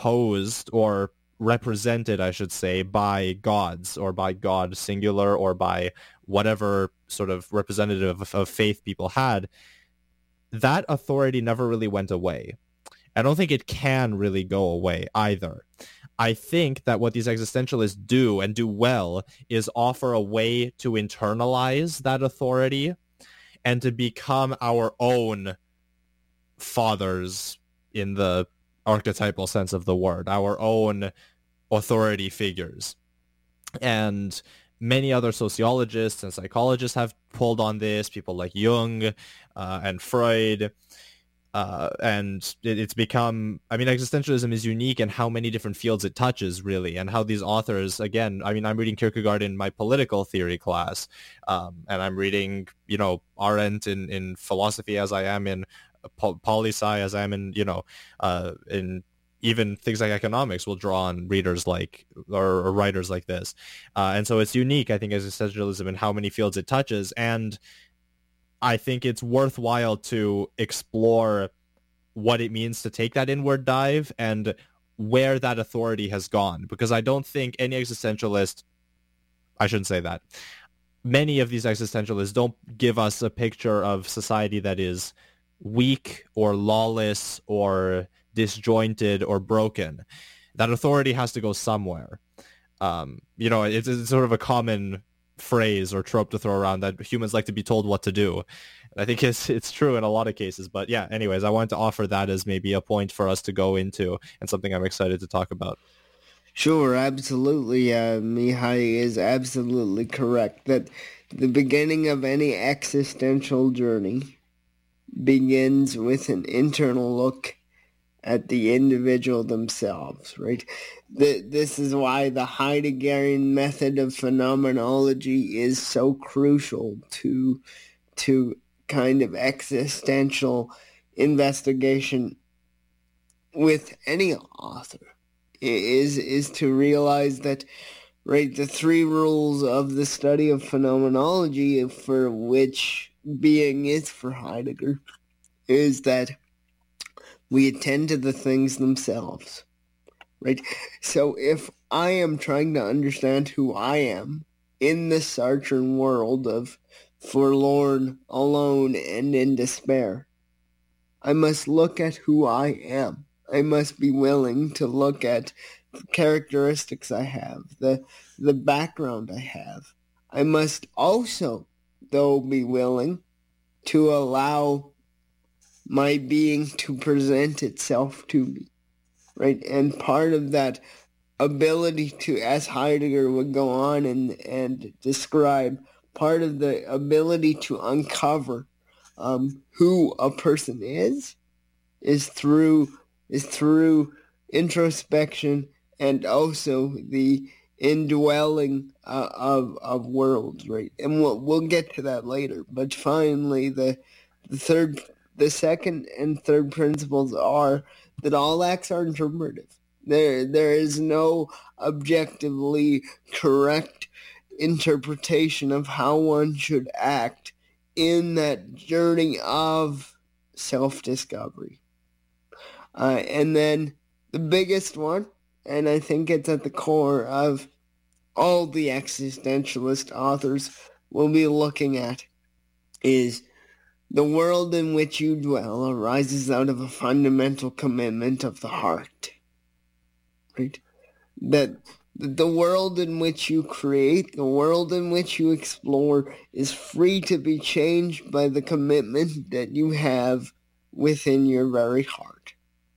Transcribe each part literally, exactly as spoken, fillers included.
imposed or represented, I should say, by gods or by God singular or by whatever sort of representative of, of faith people had, that authority never really went away. I don't think it can really go away either. I think that what these existentialists do and do well is offer a way to internalize that authority and to become our own fathers in the archetypal sense of the word, our own authority figures. And many other sociologists and psychologists have pulled on this, people like Jung uh, and Freud. Uh, and it, it's become, I mean, existentialism is unique in how many different fields it touches, really, and how these authors, again, I mean, I'm reading Kierkegaard in my political theory class, um, and I'm reading, you know, Arendt in, in philosophy as I am in pol- poli-sci, as I am in, you know, uh, in even things like economics will draw on readers like, or, or writers like this. Uh, and so it's unique, I think, existentialism in how many fields it touches, and I think it's worthwhile to explore what it means to take that inward dive and where that authority has gone. Because I don't think any existentialist, I shouldn't say that, many of these existentialists don't give us a picture of society that is weak or lawless or disjointed or broken. That authority has to go somewhere. Um, you know, it's, it's sort of a common phrase or trope to throw around that humans like to be told what to do. And I think it's it's true in a lot of cases. But yeah, anyways, I wanted to offer that as maybe a point for us to go into and something I'm excited to talk about. Sure, absolutely. Uh, Mihai is absolutely correct that the beginning of any existential journey begins with an internal look at the individual themselves, right? The, this is why the Heideggerian method of phenomenology is so crucial to to kind of existential investigation with any author, is is to realize that, right, the three rules of the study of phenomenology, for which being is for Heidegger, is that we attend to the things themselves, right? So if I am trying to understand who I am in this Sartrean world of forlorn, alone, and in despair, I must look at who I am. I must be willing to look at the characteristics I have, the the background I have. I must also, though, be willing to allow my being to present itself to me, right? And part of that ability to, as Heidegger would go on and, and describe, part of the ability to uncover um, who a person is, is through is through introspection and also the indwelling uh, of of worlds, right? And we'll we'll get to that later. But finally, the the third. The second and third principles are that all acts are interpretive. There, there is no objectively correct interpretation of how one should act in that journey of self-discovery. Uh, and then the biggest one, and I think it's at the core of all the existentialist authors we'll be looking at, is the world in which you dwell arises out of a fundamental commitment of the heart, right? That the world in which you create, the world in which you explore, is free to be changed by the commitment that you have within your very heart.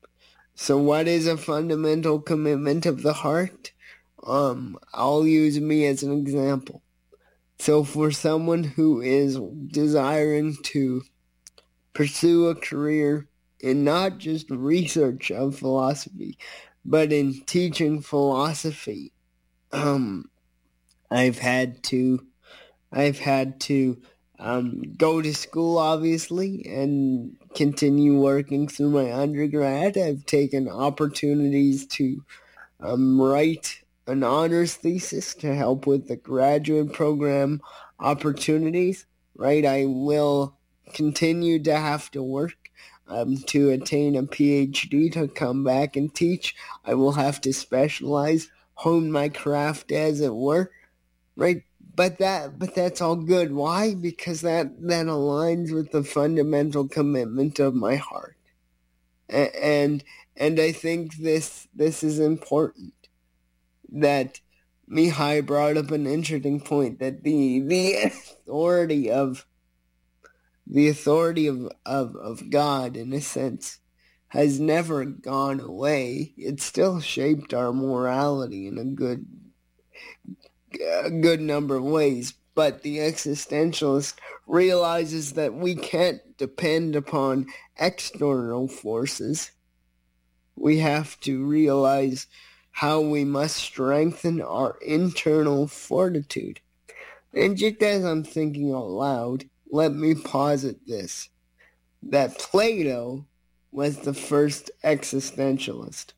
So what is a fundamental commitment of the heart? Um, I'll use me as an example. So for someone who is desiring to pursue a career in not just research of philosophy, but in teaching philosophy, um, I've had to, I've had to um, go to school, obviously, and continue working through my undergrad. I've taken opportunities to um, write an honors thesis to help with the graduate program opportunities, right? I will continue to have to work um, to attain a P H D to come back and teach. I will have to specialize, hone my craft, as it were, right? But that, but that's all good. Why? Because that, that aligns with the fundamental commitment of my heart. A- and and I think this this is important. That Mihai brought up an interesting point, that the the authority of the authority of, of, of God, in a sense, has never gone away. It still shaped our morality in a good a good number of ways. But the existentialist realizes that we can't depend upon external forces. We have to realize how we must strengthen our internal fortitude. And just as I'm thinking out loud, let me posit this, that Plato was the first existentialist.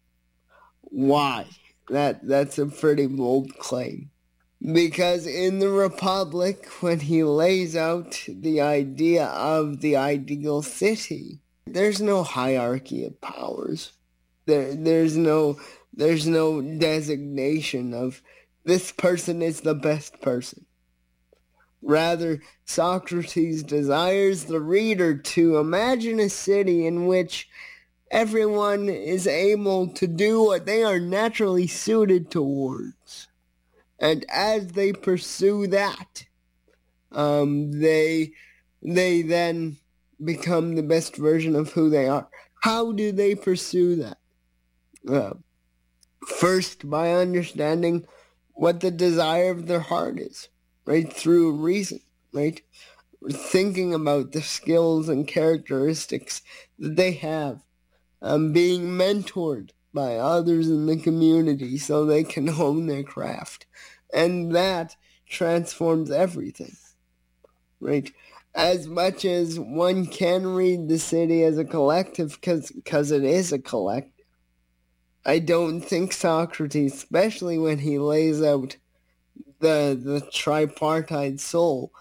Why? That that's a pretty bold claim. Because in the Republic, when he lays out the idea of the ideal city, there's no hierarchy of powers. There, there's no, there's no designation of this person is the best person. Rather, Socrates desires the reader to imagine a city in which everyone is able to do what they are naturally suited towards. And as they pursue that, um, they they then become the best version of who they are. How do they pursue that? Uh, first, by understanding what the desire of their heart is, right? Through reason, right? Thinking about the skills and characteristics that they have, um, being mentored by others in the community so they can hone their craft. And that transforms everything, right? As much as one can read the city as a collective, because because it is a collective, I don't think Socrates, especially when he lays out the the tripartite soul,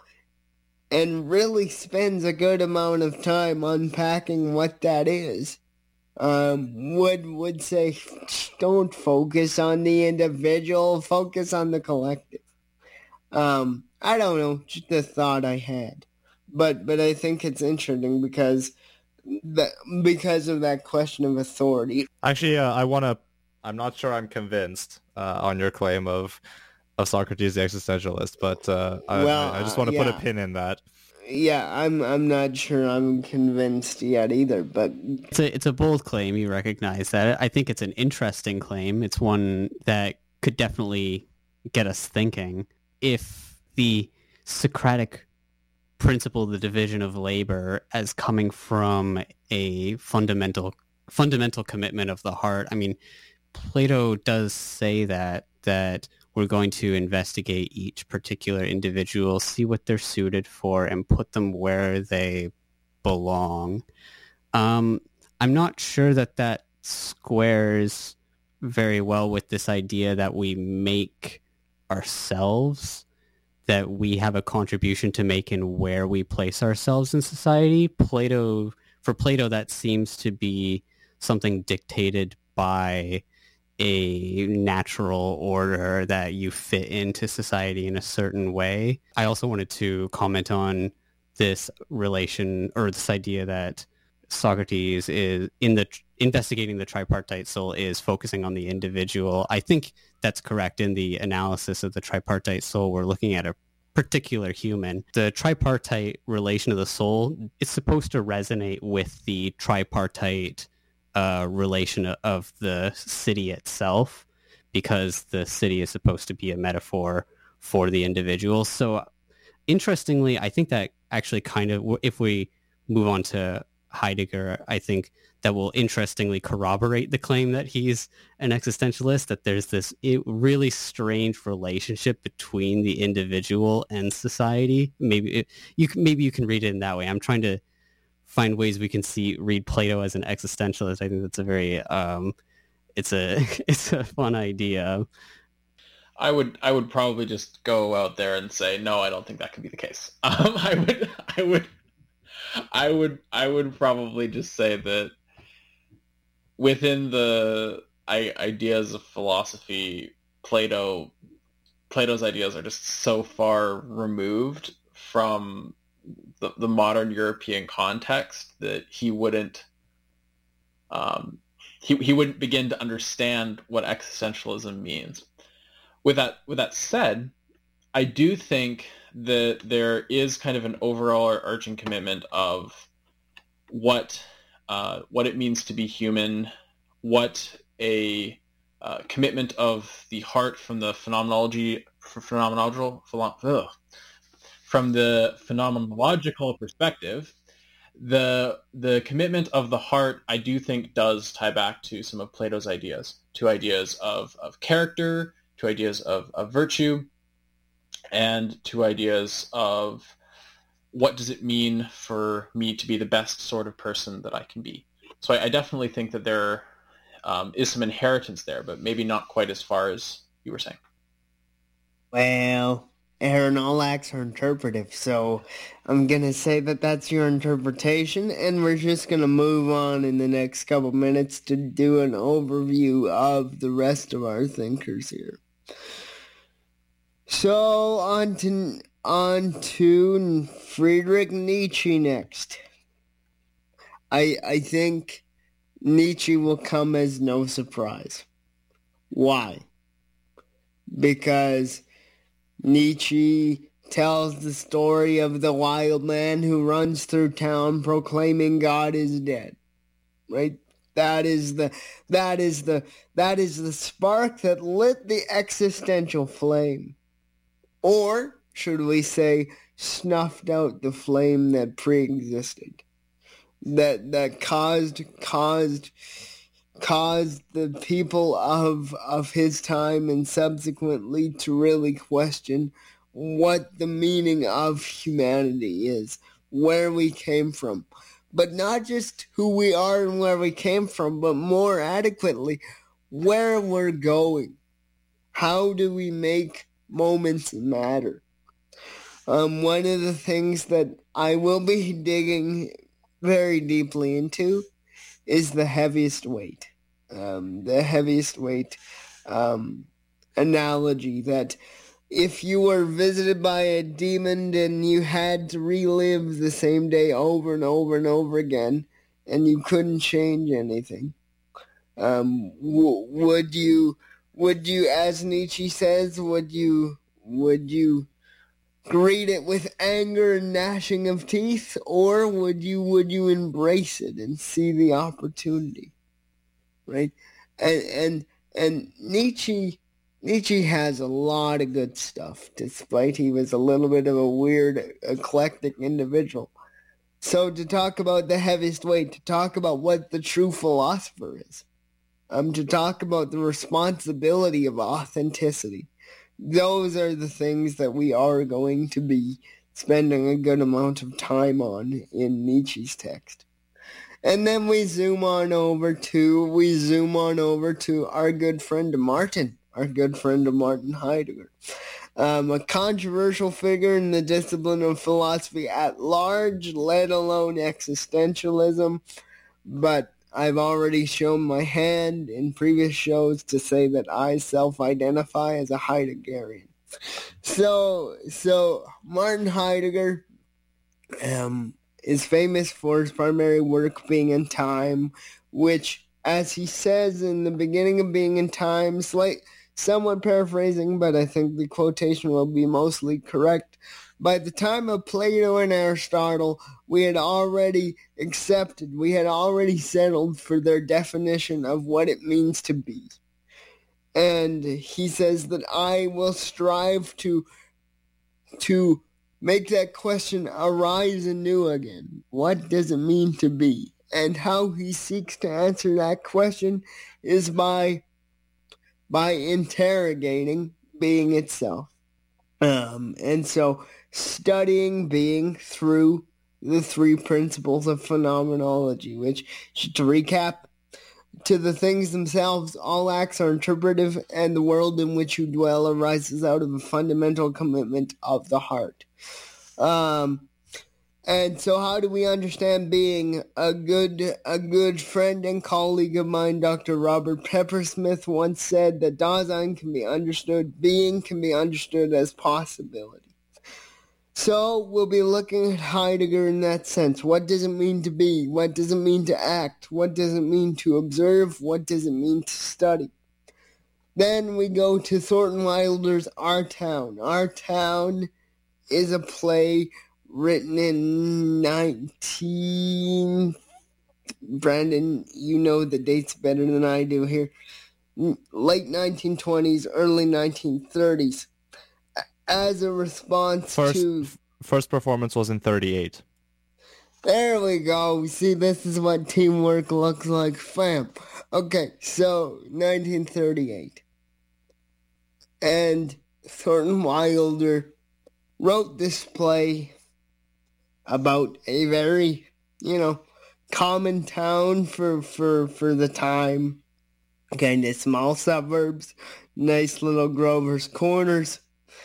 and really spends a good amount of time unpacking what that is, um, would would say, don't focus on the individual, focus on the collective. Um, I don't know, just a thought I had, but but I think it's interesting because that because of that question of authority. Actually, uh, I want to. I'm not sure I'm convinced uh, on your claim of of Socrates the existentialist, but uh, I, Well, I, I just want to uh, put a yeah. pin in that. Yeah, I'm I'm not sure I'm convinced yet either, but It's a it's a bold claim. You recognize that. I think it's an interesting claim. It's one that could definitely get us thinking. If the Socratic principle, the division of labor, as coming from a fundamental fundamental commitment of the heart. I mean, Plato does say that that we're going to investigate each particular individual, see what they're suited for, and put them where they belong. Um, I'm not sure that that squares very well with this idea that we make ourselves, that we have a contribution to make in where we place ourselves in society. Plato, for Plato, that seems to be something dictated by a natural order that you fit into society in a certain way. I also wanted to comment on this relation, or this idea that Socrates is in the investigating the tripartite soul is focusing on the individual. I think that's correct. In the analysis of the tripartite soul, we're looking at a particular human. The tripartite relation of the soul is supposed to resonate with the tripartite uh, relation of the city itself, because the city is supposed to be a metaphor for the individual. So interestingly, I think that actually kind of, if we move on to Heidegger, I think that will interestingly corroborate the claim that he's an existentialist, that there's this really strange relationship between the individual and society. Maybe it, you can, maybe you can read it in that way. I'm trying to find ways we can see read Plato as an existentialist. I think that's a very um, it's a it's a fun idea. I would I would probably just go out there and say no, I don't think that could be the case. Um, I would I would I would I would probably just say that within the I, ideas of philosophy, Plato Plato's ideas are just so far removed from the, the modern European context that he wouldn't um, he he wouldn't begin to understand what existentialism means. With that with that said, I do think that there is kind of an overall arching commitment of what uh, what it means to be human, what a uh, commitment of the heart from the phenomenology phenomenological ugh, from the phenomenological perspective. The the commitment of the heart, I do think, does tie back to some of Plato's ideas, to ideas of, of character, to ideas of, of virtue, and to ideas of what does it mean for me to be the best sort of person that I can be. So I, I definitely think that there um, is some inheritance there, but maybe not quite as far as you were saying. Well, Aaron, all acts are interpretive, so I'm going to say that that's your interpretation, and we're just going to move on in the next couple minutes to do an overview of the rest of our thinkers here. So, on to, on to Friedrich Nietzsche next. I, I think Nietzsche will come as no surprise. Why? Because Nietzsche tells the story of the wild man who runs through town proclaiming God is dead. Right? That is the that is the that is the spark that lit the existential flame. Or should we say snuffed out the flame that pre-existed. That that caused caused caused the people of of his time and subsequently to really question what the meaning of humanity is, where we came from. But not just who we are and where we came from, but more adequately, where we're going. How do we make moments matter? Um, one of the things that I will be digging very deeply into is the heaviest weight. Um, the heaviest weight um, analogy that if you were visited by a demon and you had to relive the same day over and over and over again and you couldn't change anything, um, w- would you, would you, as Nietzsche says, would you, would you greet it with anger and gnashing of teeth, or would you would you embrace it and see the opportunity, right? And and and Nietzsche Nietzsche has a lot of good stuff, despite he was a little bit of a weird, eclectic individual. So to talk about the heaviest weight, to talk about what the true philosopher is, um, to talk about the responsibility of authenticity. Those are the things that we are going to be spending a good amount of time on in Nietzsche's text. And then we zoom on over to, we zoom on over to our good friend Martin, our good friend of Martin Heidegger. Um, a controversial figure in the discipline of philosophy at large, let alone existentialism, but I've already shown my hand in previous shows to say that I self-identify as a Heideggerian. So, so Martin Heidegger um, is famous for his primary work being in time, which, as he says in the beginning of Being in Time, slight, somewhat paraphrasing, but I think the quotation will be mostly correct. By the time of Plato and Aristotle, we had already accepted, we had already settled for their definition of what it means to be. And he says that I will strive to, to make that question arise anew again. What does it mean to be? And how he seeks to answer that question is by, by interrogating being itself. Um, and so studying being through the three principles of phenomenology, which, to recap, to the things themselves, all acts are interpretive, and the world in which you dwell arises out of a fundamental commitment of the heart. Um, And so how do we understand being? A good a good friend and colleague of mine, Doctor Robert Peppersmith, once said that Dasein can be understood, being can be understood as possibility. So we'll be looking at Heidegger in that sense. What does it mean to be? What does it mean to act? What does it mean to observe? What does it mean to study? Then we go to Thornton Wilder's Our Town. Our Town is a play written in nineteen... Brandon, you know the dates better than I do here. Late nineteen twenties, early nineteen thirties. As a response First, to... first performance was in thirty-eight. There we go. See, this is what teamwork looks like, fam. Okay, so nineteen thirty-eight. And Thornton Wilder wrote this play about a very, you know, common town for, for, for the time. Kind of small suburbs, nice little Grover's Corners.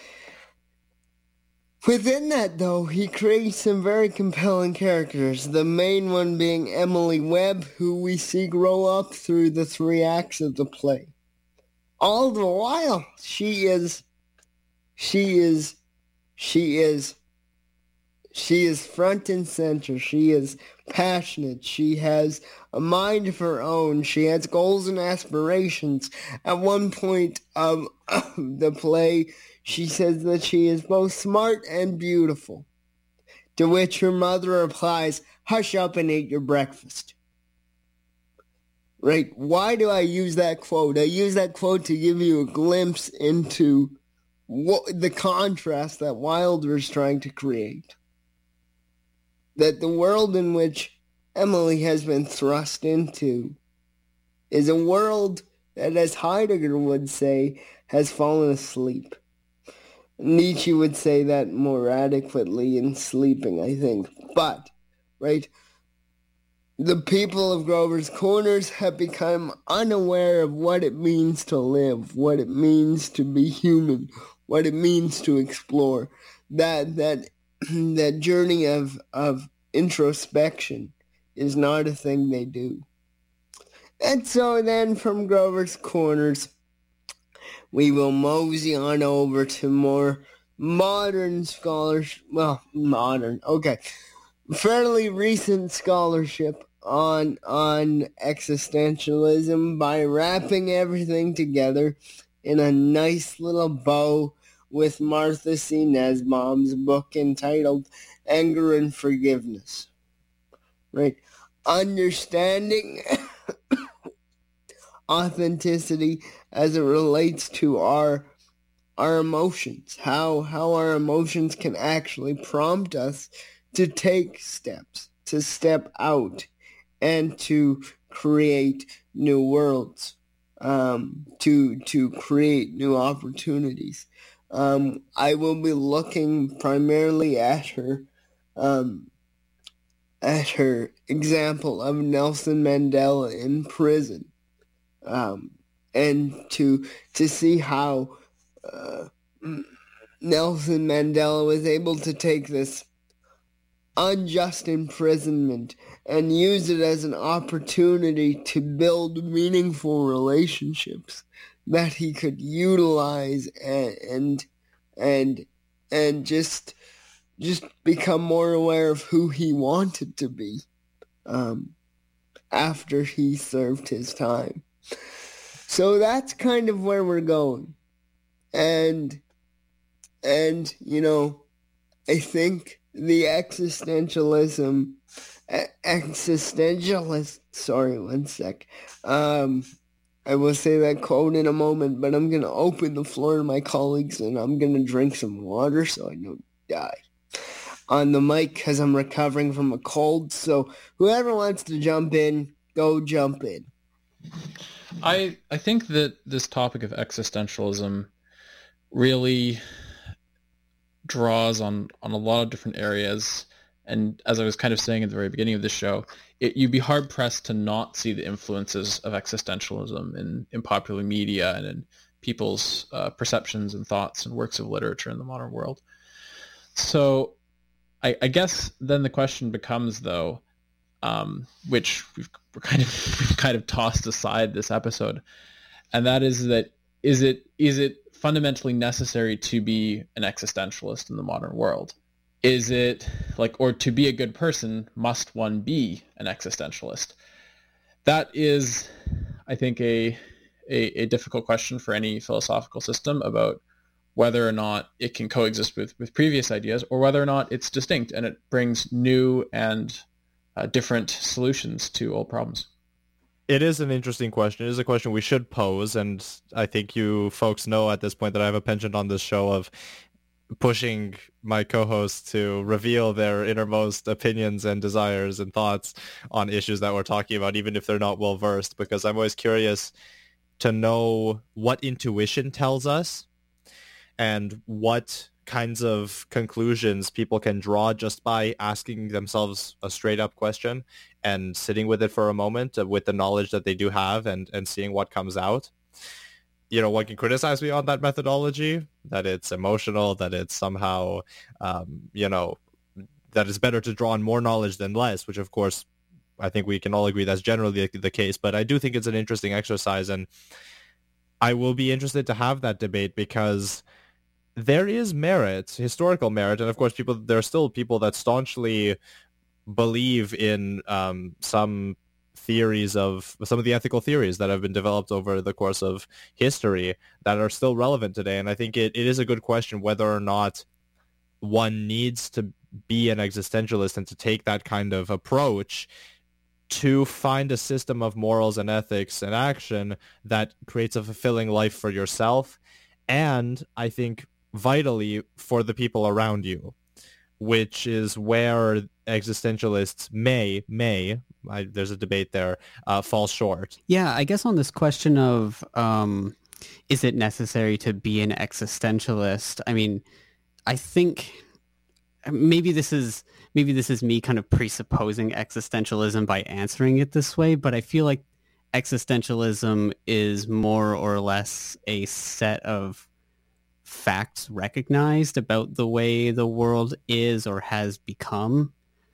Within that, though, he creates some very compelling characters, the main one being Emily Webb, who we see grow up through the three acts of the play. All the while, she is, she is, she is, she is front and center. She is passionate. She has a mind of her own. She has goals and aspirations. At one point of the play, she says that she is both smart and beautiful, to which her mother replies, "Hush up and eat your breakfast." Right? Why do I use that quote? I use that quote to give you a glimpse into what the contrast that Wilder is trying to create. That the world in which Emily has been thrust into is a world that, as Heidegger would say, has fallen asleep. Nietzsche would say that more adequately in Sleeping, I think. But, right, the people of Grover's Corners have become unaware of what it means to live, what it means to be human, what it means to explore. That that that journey of, of introspection is not a thing they do. And so then from Grover's Corners, we will mosey on over to more modern scholarship, well, modern, okay, fairly recent scholarship on on existentialism by wrapping everything together in a nice little bow with Martha C. Nussbaum's book entitled Anger and Forgiveness. Right? Understanding authenticity as it relates to our our emotions, how how our emotions can actually prompt us to take steps, to step out, and to create new worlds, um, to to create new opportunities. Um, I will be looking primarily at her, um, at her example of Nelson Mandela in prison, um, and to to see how uh, Nelson Mandela was able to take this unjust imprisonment and use it as an opportunity to build meaningful relationships that he could utilize and and and, and just just become more aware of who he wanted to be um, after he served his time. So that's kind of where we're going. And and you know, I think the existentialism, existentialist, sorry, one sec. Um, I will say that quote in a moment, but I'm going to open the floor to my colleagues and I'm going to drink some water so I don't die on the mic because I'm recovering from a cold. So whoever wants to jump in, go jump in. I I think that this topic of existentialism really draws on, on a lot of different areas. And as I was kind of saying at the very beginning of the show, it, you'd be hard-pressed to not see the influences of existentialism in, in popular media and in people's uh, perceptions and thoughts and works of literature in the modern world. So I, I guess then the question becomes, though, um, which we've we're kind of we've kind of tossed aside this episode, and that is that is it is it fundamentally necessary to be an existentialist in the modern world? Is it like, or to be a good person, must one be an existentialist? That is, I think, a, a, a difficult question for any philosophical system about whether or not it can coexist with, with previous ideas, or whether or not it's distinct and it brings new and uh, different solutions to old problems. It is an interesting question. It is a question we should pose, and I think you folks know at this point that I have a penchant on this show of pushing my co-hosts to reveal their innermost opinions and desires and thoughts on issues that we're talking about, even if they're not well versed, because I'm always curious to know what intuition tells us and what kinds of conclusions people can draw just by asking themselves a straight up question and sitting with it for a moment with the knowledge that they do have, and, and seeing what comes out. You know, one can criticize me on that methodology, that it's emotional, that it's somehow, um, you know, that it's better to draw on more knowledge than less, which of course, I think we can all agree that's generally the case. But I do think it's an interesting exercise, and I will be interested to have that debate, because there is merit, historical merit, and of course, people there are still people that staunchly believe in um, some theories of some of the ethical theories that have been developed over the course of history that are still relevant today. And I think it, it is a good question whether or not one needs to be an existentialist and to take that kind of approach to find a system of morals and ethics and action that creates a fulfilling life for yourself, and I think vitally for the people around you, which is where existentialists may, may, I, there's a debate there, uh, fall short. Yeah, I guess on this question of um, is it necessary to be an existentialist? I mean, I think maybe this is maybe this is me kind of presupposing existentialism by answering it this way, but I feel like existentialism is more or less a set of facts recognized about the way the world is or has become.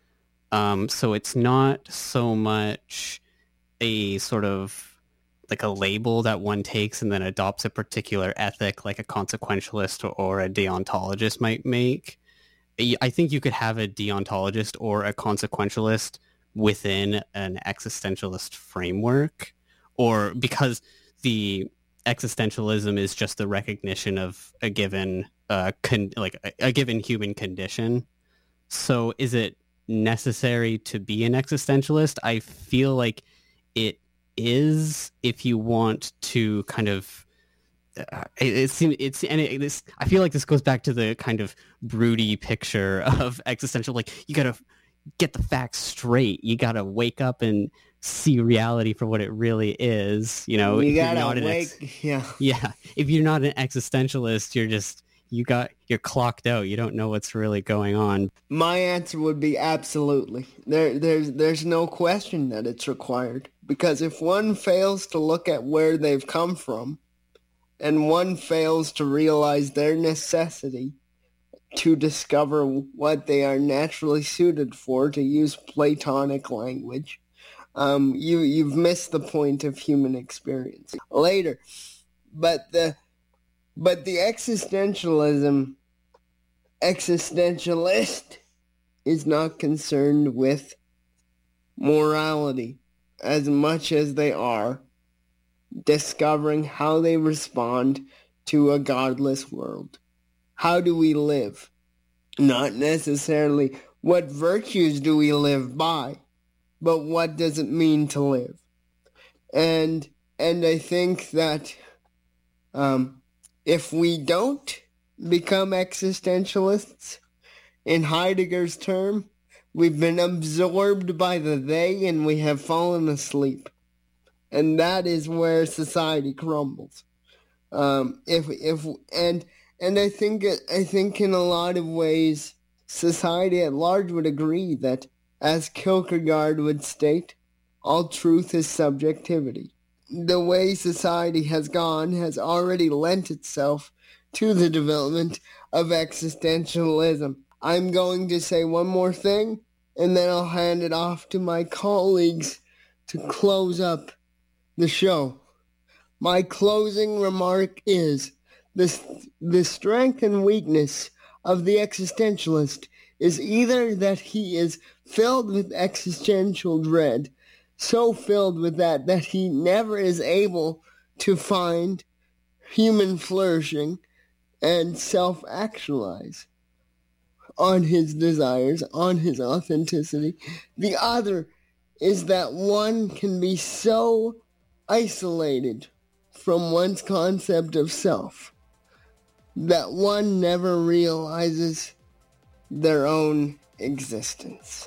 Um, so it's not so much a sort of like a label that one takes and then adopts a particular ethic like a consequentialist or, or a deontologist might make. I think you could have a deontologist or a consequentialist within an existentialist framework, or because the existentialism is just the recognition of a given uh con- like a, a given human condition. So is it necessary to be an existentialist? I feel like it is, if you want to kind of uh, it, it seems it's and it, this I feel like this goes back to the kind of broody picture of existential, like you gotta get the facts straight, you gotta wake up and see reality for what it really is. You know, you if gotta you're not an wake, ex- yeah, yeah. If you're not an existentialist, you're just you got you're clocked out. You don't know what's really going on. My answer would be absolutely. There, there's, there's no question that it's required, because if one fails to look at where they've come from, and one fails to realize their necessity to discover what they are naturally suited for, to use Platonic language, Um, you, you've missed the point of human experience. Later, but the, but the existentialism, existentialist is not concerned with morality as much as they are discovering how they respond to a godless world. How do we live? Not necessarily what virtues do we live by, but what does it mean to live? And and I think that um, if we don't become existentialists, in Heidegger's term, we've been absorbed by the they and we have fallen asleep. And that is where society crumbles. Um, if if and and I think I think in a lot of ways, society at large would agree that, as Kierkegaard would state, all truth is subjectivity. The way society has gone has already lent itself to the development of existentialism. I'm going to say one more thing, and then I'll hand it off to my colleagues to close up the show. My closing remark is, the, the strength and weakness of the existentialist is either that he is filled with existential dread, so filled with that that he never is able to find human flourishing and self-actualize on his desires, on his authenticity. The other is that one can be so isolated from one's concept of self that one never realizes their own existence.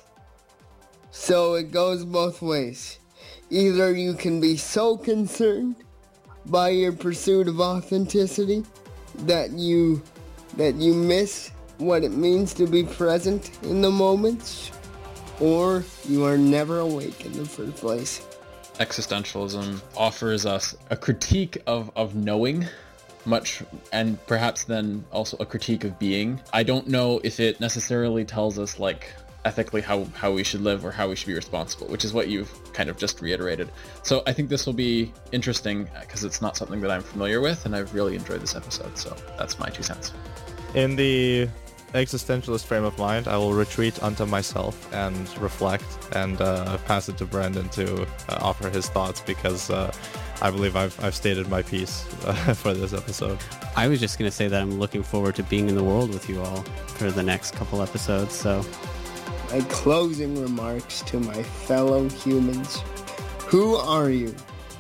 So it goes both ways. Either you can be so concerned by your pursuit of authenticity that you that you miss what it means to be present in the moments, or you are never awake in the first place. Existentialism offers us a critique of, of knowing much, and perhaps then also a critique of being. I don't know if it necessarily tells us like ethically how, how we should live or how we should be responsible, which is what you've kind of just reiterated. So I think this will be interesting because it's not something that I'm familiar with, and I've really enjoyed this episode. So that's my two cents. In the existentialist frame of mind, I will retreat unto myself and reflect and uh, pass it to Brandon to uh, offer his thoughts, because uh, I believe I've I've stated my piece uh, for this episode. I was just going to say that I'm looking forward to being in the world with you all for the next couple episodes. So, my closing remarks to my fellow humans: who are you?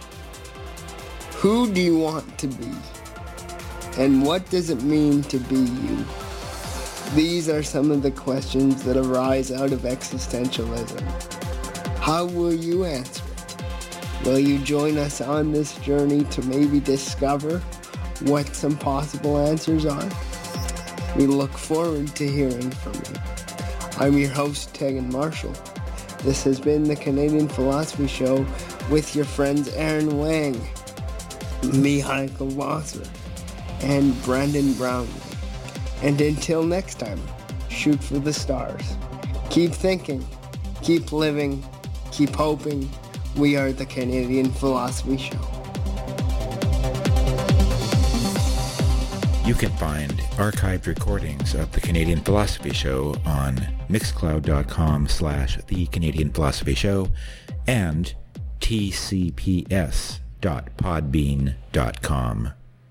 Who do you want to be? And what does it mean to be you? These are some of the questions that arise out of existentialism. How will you answer it? Will you join us on this journey to maybe discover what some possible answers are? We look forward to hearing from you. I'm your host, Tegan Marshall. This has been the Canadian Philosophy Show with your friends Aaron Wang, Mihai Kowalski, and Brandon Brownlee. And until next time, shoot for the stars. Keep thinking, keep living, keep hoping. We are the Canadian Philosophy Show. You can find archived recordings of the Canadian Philosophy Show on mixcloud.com slash the Canadian Philosophy Show and tcps dot podbean dot com.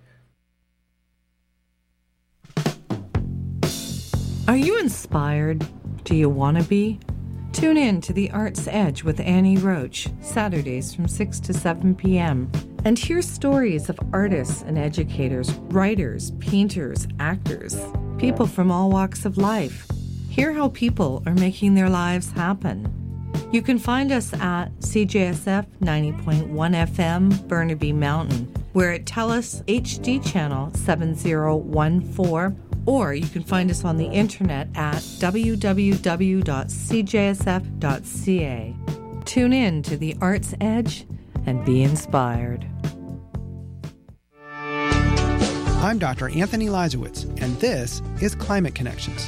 Are you inspired? Do you want to be? Tune in to The Art's Edge with Annie Roach, Saturdays from six to seven p.m. And hear stories of artists and educators, writers, painters, actors, people from all walks of life. Hear how people are making their lives happen. You can find us at C J S F ninety point one F M, Burnaby Mountain. We're at TELUS H D channel seven zero one four, or you can find us on the internet at w w w dot c j s f dot c a. Tune in to The Art's Edge and be inspired. I'm Doctor Anthony Leisowitz, and this is Climate Connections.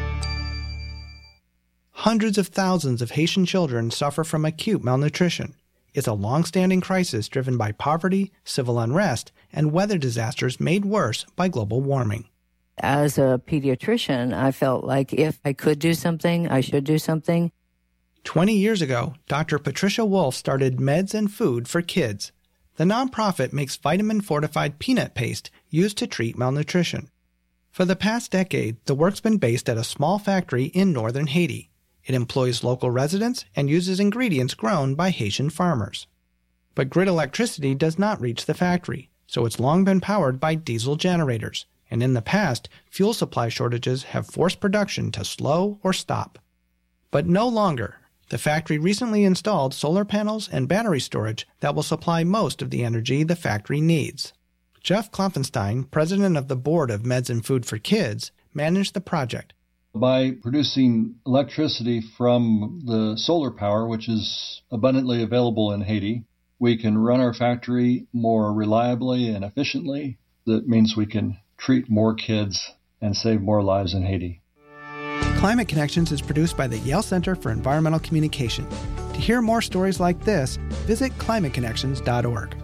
Hundreds of thousands of Haitian children suffer from acute malnutrition. It's a long-standing crisis driven by poverty, civil unrest, and weather disasters made worse by global warming. As a pediatrician, I felt like if I could do something, I should do something. Twenty years ago, Doctor Patricia Wolf started Meds and Food for Kids. The nonprofit makes vitamin-fortified peanut paste used to treat malnutrition. For the past decade, the work's been based at a small factory in northern Haiti. It employs local residents and uses ingredients grown by Haitian farmers. But grid electricity does not reach the factory, so it's long been powered by diesel generators. And in the past, fuel supply shortages have forced production to slow or stop. But no longer. The factory recently installed solar panels and battery storage that will supply most of the energy the factory needs. Jeff Klopfenstein, president of the board of Meds and Food for Kids, managed the project. By producing electricity from the solar power, which is abundantly available in Haiti, we can run our factory more reliably and efficiently. That means we can treat more kids and save more lives in Haiti. Climate Connections is produced by the Yale Center for Environmental Communication. To hear more stories like this, visit climate connections dot org.